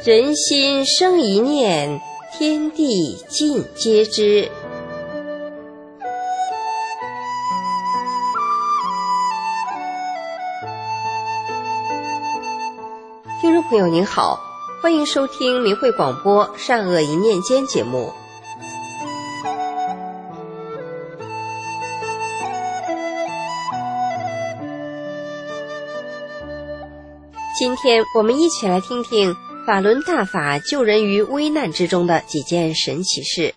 人心生一念，天地尽皆知。听众朋友您好，欢迎收听明慧广播善恶一念间节目。今天我们一起来听听法轮大法救人于危难之中的几件神奇事。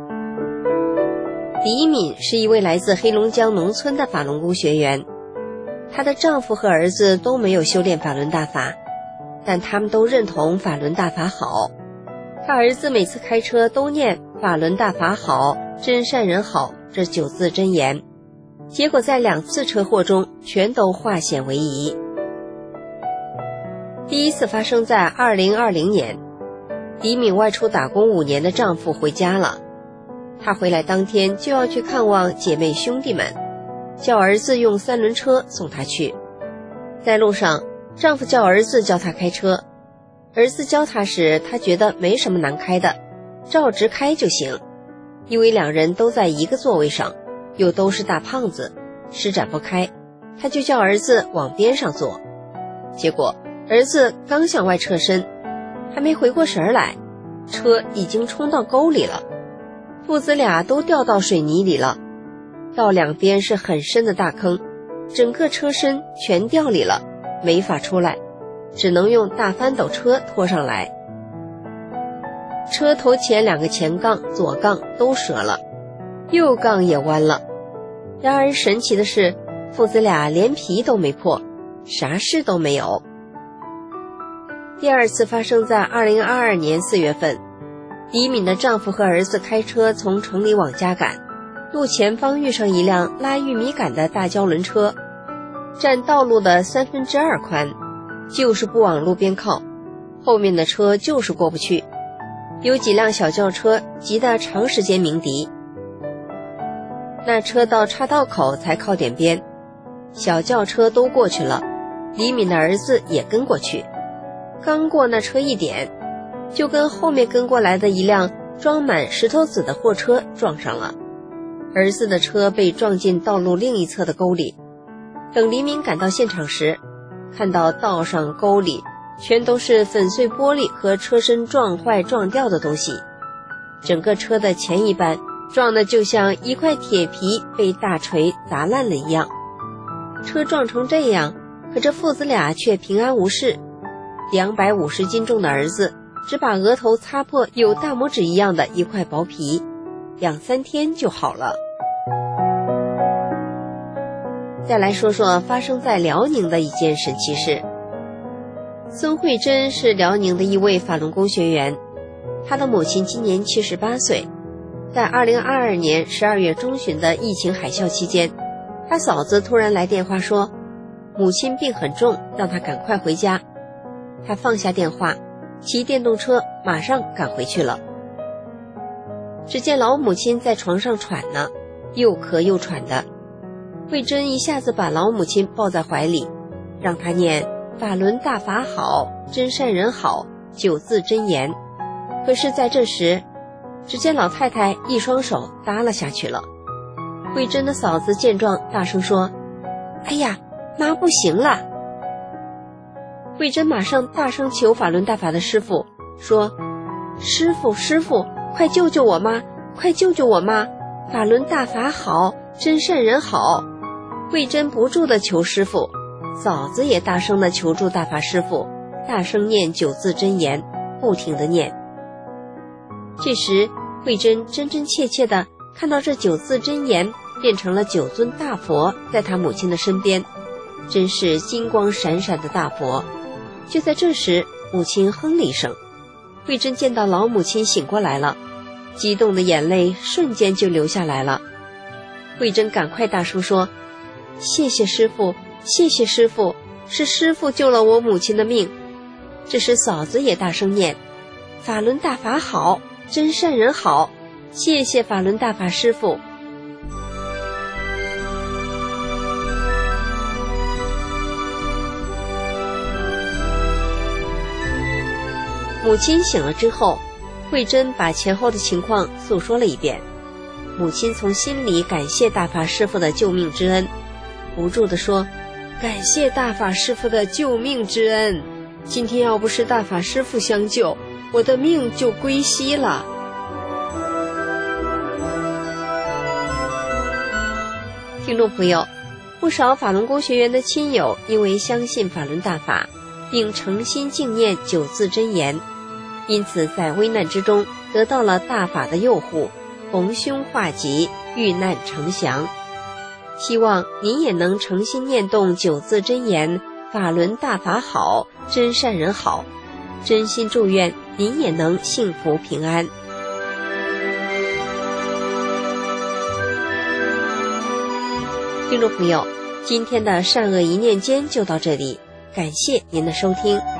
李一敏是一位来自黑龙江农村的法轮功学员，她的丈夫和儿子都没有修炼法轮大法，但他们都认同法轮大法好。他儿子每次开车都念法轮大法好，真善人好这9字真言，结果在2次车祸中全都化险为夷。第一次发生在2020年，李敏外出打工5年的丈夫回家了，她回来当天就要去看望姐妹兄弟们，叫儿子用3轮车送她去。在路上，丈夫叫儿子教他开车，儿子教他时，他觉得没什么难开的，照直开就行，因为2人都在一个座位上，又都是大胖子，施展不开，他就叫儿子往边上坐。结果儿子刚向外侧身，还没回过神来，车已经冲到沟里了，父子俩都掉到水泥里了，道两边是很深的大坑，整个车身全掉里了，没法出来，只能用大翻斗车拖上来。车头前2个前杠、左杠都折了，右杠也弯了。然而神奇的是，父子俩连皮都没破，啥事都没有。第2次发生在2022年4月份，李敏的丈夫和儿子开车从城里往家赶，路前方遇上一辆拉玉米杆的大胶轮车，占道路的2/3宽，就是不往路边靠，后面的车就是过不去，有几辆小轿车急得长时间鸣笛。那车到岔道口才靠点边，小轿车都过去了，李敏的儿子也跟过去，刚过那车一点，就跟后面跟过来的一辆装满石头子的货车撞上了，儿子的车被撞进道路另一侧的沟里。等李敏赶到现场时，看到道上沟里全都是粉碎玻璃和车身撞坏撞掉的东西，整个车的前一半撞得就像一块铁皮被大锤砸烂了一样。车撞成这样，可这父子俩却平安无事。250斤重的儿子只把额头擦破有大拇指一样的一块薄皮，2-3天就好了。再来说说发生在辽宁的一件神奇事。孙慧珍是辽宁的一位法轮功学员，她的母亲今年78岁。在2022年12月中旬的疫情海啸期间，她嫂子突然来电话说，母亲病很重，让她赶快回家。她放下电话，骑电动车马上赶回去了。只见老母亲在床上喘呢，又咳又喘的。慧珍一下子把老母亲抱在怀里，让她念法轮大法好，真善人好9字真言。可是在这时，只见老太太一双手耷拉下去了。慧珍的嫂子见状大声说，哎呀，妈不行了。慧珍马上大声求法轮大法的师父，说，师父，快救救我妈，快救救我妈，法轮大法好，真善人好。慧珍不住地求师父，嫂子也大声地求助大法师父，大声念9字真言，不停地念。这时慧珍真真切切地看到这9字真言变成了9尊大佛在她母亲的身边，真是金光闪闪的大佛。就在这时，母亲哼了一声，慧珍见到老母亲醒过来了，激动的眼泪瞬间就流下来了。慧珍赶快大声说，谢谢师父，谢谢师父，是师父救了我母亲的命。这时嫂子也大声念，法轮大法好，真善人好，谢谢法轮大法师父。 母亲醒了之后，慧珍把前后的情况诉说了一遍。母亲从心里感谢大法师父的救命之恩，不住地说：感谢大法师父的救命之恩，今天要不是大法师父相救，我的命就归西了。听众朋友，不少法轮功学员的亲友因为相信法轮大法，并诚心敬念9字真言，因此在危难之中得到了大法的佑护，逢凶化吉，遇难成祥。希望您也能诚心念动9字真言，法轮大法好，真善人好，真心祝愿您也能幸福平安。听众朋友，今天的善恶一念间就到这里，感谢您的收听。